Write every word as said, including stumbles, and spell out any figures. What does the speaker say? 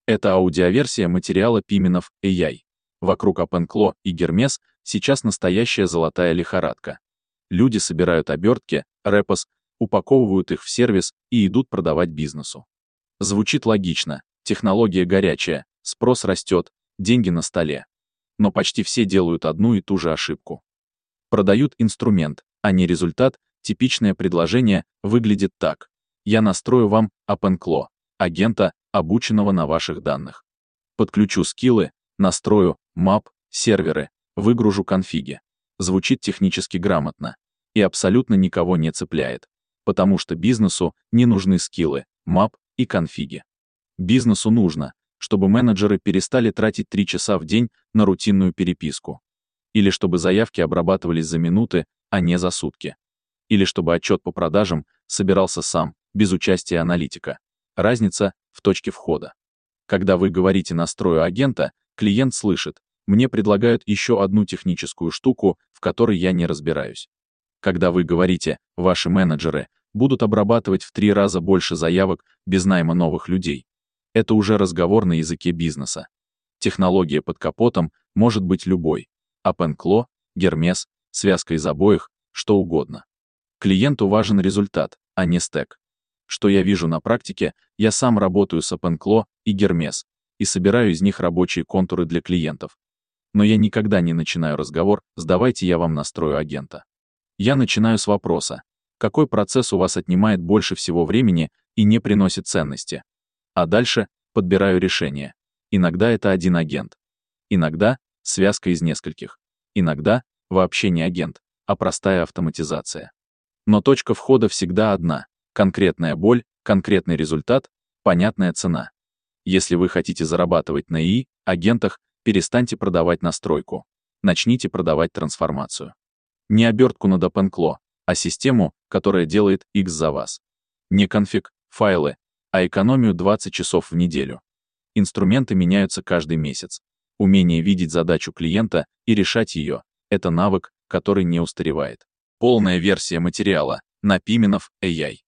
Это аудиоверсия материала Пименов эй ай. Вокруг OpenClaw и Hermes сейчас настоящая золотая лихорадка. Люди собирают обертки, репос, упаковывают их в сервис и идут продавать бизнесу. Звучит логично, технология горячая, спрос растет, деньги на столе. Но почти все делают одну и ту же ошибку. Продают инструмент, а не результат. Типичное предложение выглядит так. Я настрою вам OpenClaw, агента, обученного на ваших данных. Подключу скиллы, настрою map, серверы, выгружу конфиги. Звучит технически грамотно и абсолютно никого не цепляет, потому что бизнесу не нужны скиллы, map и конфиги. Бизнесу нужно, чтобы менеджеры перестали тратить три часа в день на рутинную переписку. Или чтобы заявки обрабатывались за минуты, а не за сутки. Или чтобы отчет по продажам собирался сам, без участия аналитика. Разница в точке входа. Когда вы говорите «настрою агента», клиент слышит: «Мне предлагают еще одну техническую штуку, в которой я не разбираюсь». Когда вы говорите «ваши менеджеры будут обрабатывать в три раза больше заявок без найма новых людей», это уже разговор на языке бизнеса. Технология под капотом может быть любой. OpenClaw, Hermes, связка из обоих, что угодно. Клиенту важен результат, а не стэк. Что я вижу на практике, я сам работаю с OpenClaw и Hermes и собираю из них рабочие контуры для клиентов. Но я никогда не начинаю разговор с «давайте я вам настрою агента». Я начинаю с вопроса: какой процесс у вас отнимает больше всего времени и не приносит ценности? А дальше подбираю решение. Иногда это один агент. Иногда связка из нескольких. Иногда вообще не агент, а простая автоматизация. Но точка входа всегда одна. Конкретная боль, конкретный результат, понятная цена. Если вы хотите зарабатывать на ИИ, агентах, перестаньте продавать настройку. Начните продавать трансформацию. Не обертку над OpenClaw, а систему, которая делает X за вас. Не конфиг, файлы, а экономию двадцать часов в неделю. Инструменты меняются каждый месяц. Умение видеть задачу клиента и решать ее — это навык, который не устаревает. Полная версия материала на Пименов эй ай.